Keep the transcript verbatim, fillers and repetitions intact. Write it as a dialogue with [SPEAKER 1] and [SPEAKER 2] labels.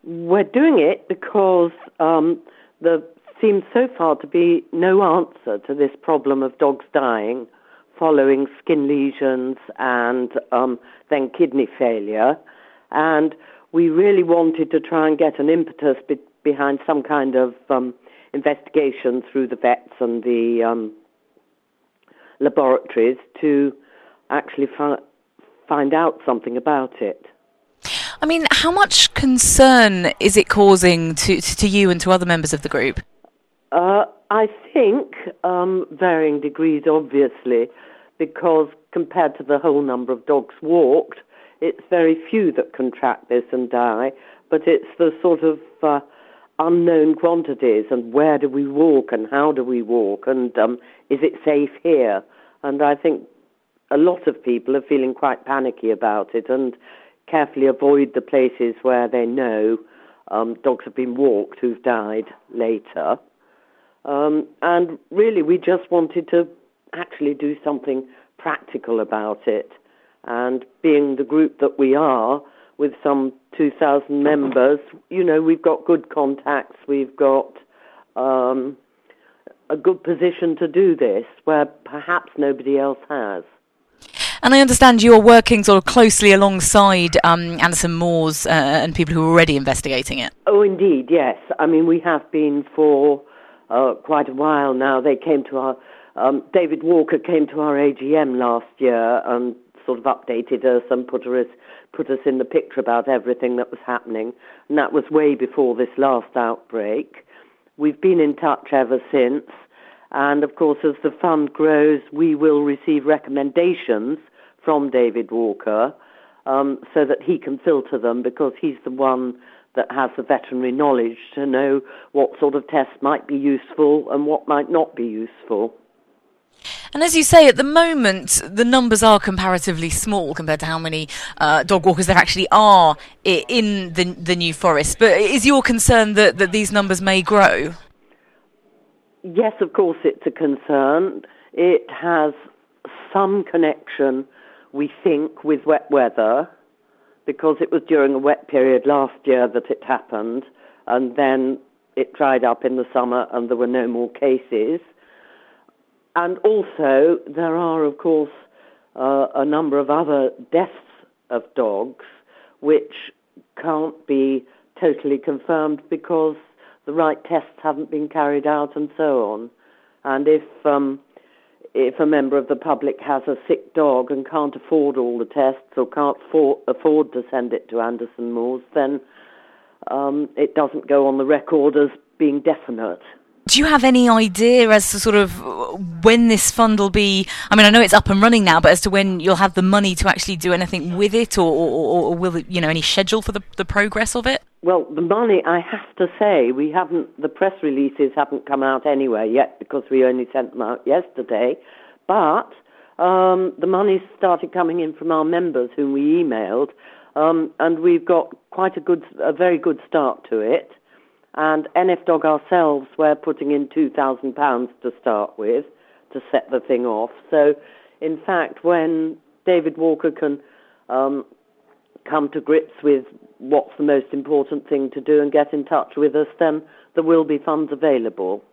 [SPEAKER 1] We're doing it because um, there seems so far to be no answer to this problem of dogs dying following skin lesions and um, then kidney failure. And we really wanted to try and get an impetus be- behind some kind of um, investigation through the vets and the um, laboratories to actually fi- find out something about it.
[SPEAKER 2] I mean, how much concern is it causing to, to you and to other members of the group?
[SPEAKER 1] Uh, I think um, varying degrees, obviously, because compared to the whole number of dogs walked, it's very few that contract this and die, but it's the sort of uh, unknown quantities and where do we walk and how do we walk and um, is it safe here? And I think a lot of people are feeling quite panicky about it and carefully avoid the places where they know um, dogs have been walked who've died later. Um, and really, we just wanted to actually do something practical about it. And being the group that we are, with some two thousand members, you know, we've got good contacts, we've got um, a good position to do this, where perhaps nobody else has.
[SPEAKER 2] And I understand you're working sort of closely alongside um, Anderson Moores uh, and people who are already investigating it.
[SPEAKER 1] Oh, indeed, yes. I mean, we have been for uh, quite a while now. They came to our, um, David Walker came to our A G M last year and sort of updated us and put us, put us in the picture about everything that was happening. And that was way before this last outbreak. We've been in touch ever since. And, of course, as the fund grows, we will receive recommendations from David Walker um, so that he can filter them, because he's the one that has the veterinary knowledge to know what sort of tests might be useful and what might not be useful.
[SPEAKER 2] And as you say, at the moment, the numbers are comparatively small compared to how many uh, dog walkers there actually are I- in the, the New Forest. But is your concern that, that these numbers may grow?
[SPEAKER 1] Yes, of course it's a concern. It has some connection, we think, with wet weather, because it was during a wet period last year that it happened, and then it dried up in the summer and there were no more cases. And also, there are, of course, uh, a number of other deaths of dogs which can't be totally confirmed because the right tests haven't been carried out and so on. And if um, if a member of the public has a sick dog and can't afford all the tests or can't for, afford to send it to Anderson Moores, then um, it doesn't go on the record as being definite.
[SPEAKER 2] Do you have any idea as to sort of when this fund will be, I mean, I know it's up and running now, but as to when you'll have the money to actually do anything with it, or, or, or will it, you know, any schedule for the, the progress of it?
[SPEAKER 1] Well, the money, I have to say, we haven't, the press releases haven't come out anywhere yet because we only sent them out yesterday, but um, the money started coming in from our members whom we emailed, um, and we've got quite a good, a very good start to it. And N F Dog ourselves, we're putting in two thousand pounds to start with to set the thing off. So, in fact, when David Walker can um, come to grips with what's the most important thing to do and get in touch with us, then there will be funds available.